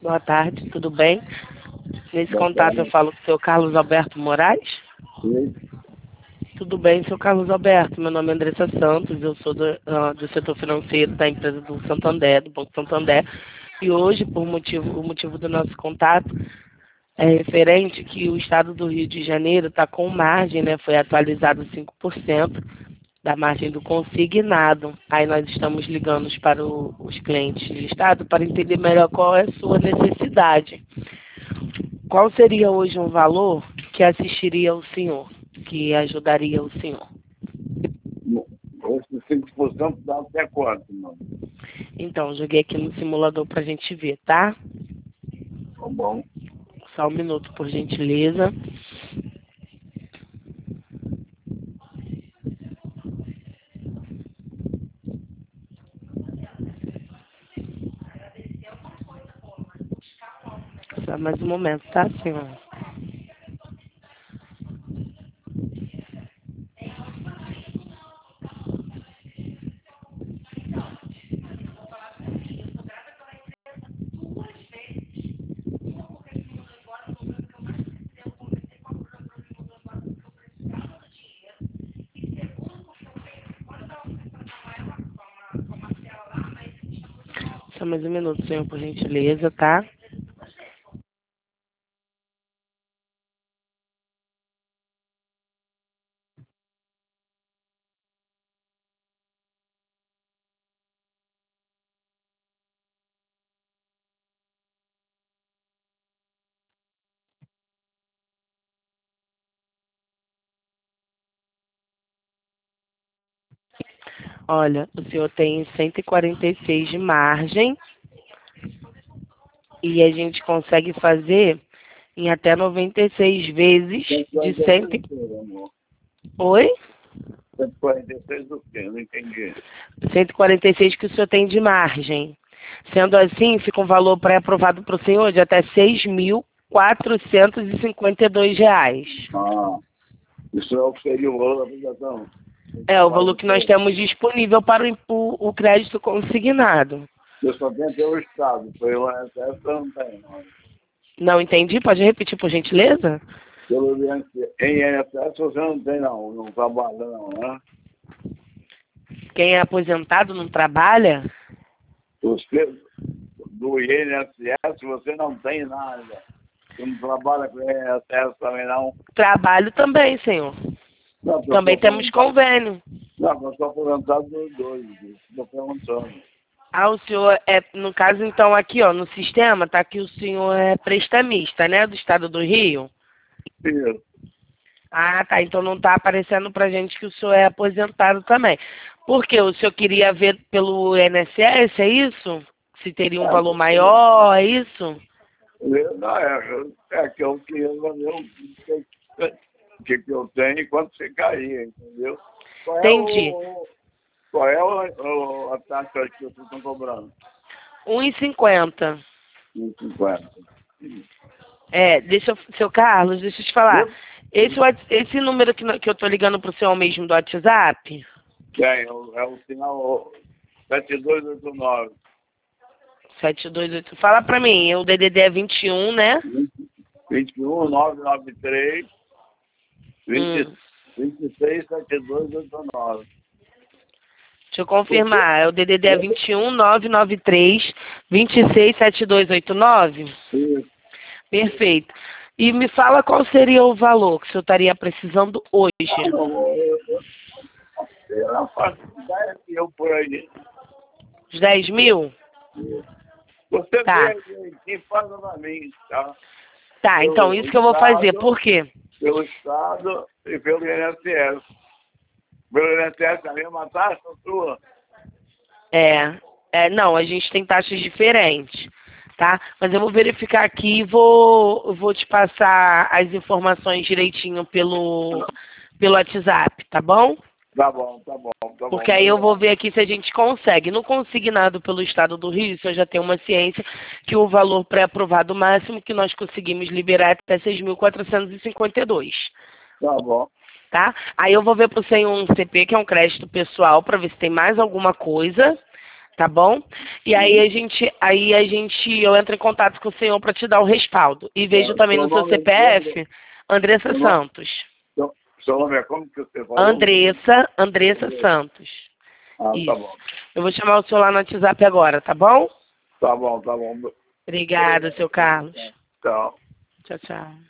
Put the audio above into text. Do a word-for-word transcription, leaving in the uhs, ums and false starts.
Boa tarde, tudo bem? Nesse Boa contato eu tarde. falo com o seu Carlos Alberto Moraes. Sim. Tudo bem, seu Carlos Alberto? Meu nome é Andressa Santos, eu sou do, ah, do setor financeiro da empresa do Santander, do Banco Santander. E hoje, por motivo, o motivo do nosso contato é referente que o estado do Rio de Janeiro está com margem, né? Foi atualizado cinco por cento da margem do consignado. Aí nós estamos ligando para o, os clientes do estado para entender melhor qual é a sua necessidade. Qual seria hoje um valor que assistiria o senhor, que ajudaria o senhor? Esse cinco por cento dá até quanto, mano? Então, joguei aqui no simulador para a gente ver, tá? Tá bom. Só um minuto, por gentileza. Só mais um momento, tá, senhor? Só mais um minuto, senhor, por gentileza, tá? Olha, o senhor tem cento e quarenta e seis de margem e a gente consegue fazer em até noventa e seis vezes de cem. Oi? cento e quarenta e seis do quê? Não entendi. cento e quarenta e seis que o senhor tem de margem. Sendo assim, fica um valor pré-aprovado para o senhor de até seis mil quatrocentos e cinquenta e dois reais. Ah, isso é o que seria o valor da aplicação. É o valor que nós temos disponível para o, o, o crédito consignado. Eu só tenho até o Estado, foi o I N S S eu não tenho. Não. Não entendi? Pode repetir, por gentileza? Pelo I N S S você não tem, não, não trabalha, não, né? Quem é aposentado não trabalha? Você, do I N S S você não tem nada. Você não trabalha com o I N S S também, não? Trabalho também, senhor. Não, Também temos convênio. Não, eu sou aposentado dos dois, estou perguntando. Ah, o senhor é, no caso, então, aqui, ó, no sistema, tá que o senhor é prestamista, né, do estado do Rio? Isso. Ah, tá, então não tá aparecendo pra gente que o senhor é aposentado também. Por quê? O senhor queria ver pelo I N S S, é isso? Se teria um É, valor maior, é isso? Não, é, é que eu queria ver o que, que eu tenho e quanto ficaria, entendeu? Qual é Entendi. o, qual é o, o, a taxa que vocês estão cobrando? um e cinquenta. um e cinquenta. É, deixa eu, seu Carlos, deixa eu te falar. Esse, wa- esse número que, no- que eu tô ligando pro senhor mesmo do WhatsApp, É, é, o, é o sinal sete dois oito nove. sete dois oito, fala pra mim, o D D D é vinte e um, né? vinte e um, nove nove três, vinte, Hum. vinte e seis, sete dois oito nove. Deixa eu confirmar, é o D D D é vinte e um, nove nove três, vinte e seis, setenta e dois oitenta e nove? Isso. Perfeito. E me fala qual seria o valor que o senhor estaria precisando hoje. Eu não faço ideia que eu por aí. Os dez mil? Você Tá. vê quem paga pra mim, tá? Tá, então isso que eu vou fazer. Por quê? Pelo Estado e pelo I N S S. Pelo I N S S a mesma taxa sua? É, é, não, a gente tem taxas diferentes, tá? Mas eu vou verificar aqui e vou, vou te passar as informações direitinho pelo, pelo WhatsApp, tá bom? Tá bom, tá bom, tá bom. Porque aí eu vou ver aqui se a gente consegue. No consignado pelo Estado do Rio, eu já tenho uma ciência que o valor pré-aprovado máximo que nós conseguimos liberar é até seis mil quatrocentos e cinquenta e dois. Tá bom. Tá? Aí eu vou ver para o senhor um C P, que é um crédito pessoal, para ver se tem mais alguma coisa, Tá bom? E aí a gente, aí a gente, eu entro em contato com o senhor para te dar o respaldo. E vejo É, também seu no seu nome C P F, Andressa Seu nome, Santos. seu, seu nome é como que você falou? Andressa, Andressa Santos. Ah, tá Isso. bom. Eu vou chamar o senhor lá no WhatsApp agora, tá bom? Tá bom, tá bom. Obrigada, seu Carlos. Tchau. Tchau, tchau.